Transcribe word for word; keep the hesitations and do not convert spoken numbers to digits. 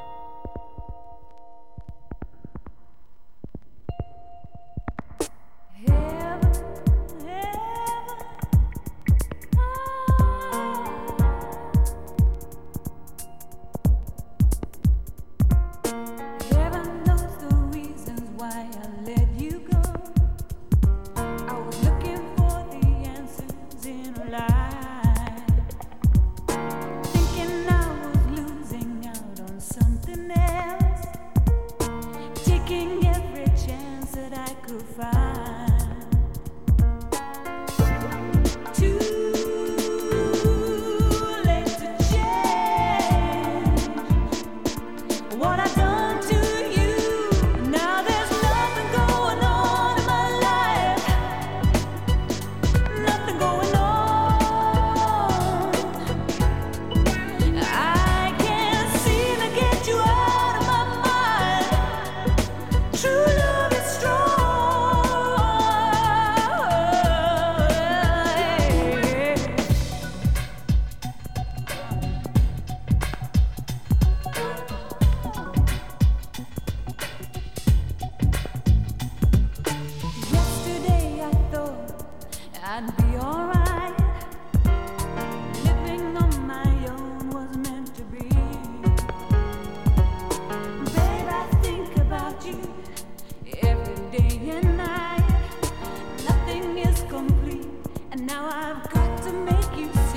I'd be alright. Living on my own was meant to be. Babe, I think about you every day and night. Nothing is complete, and now I've got to make you see.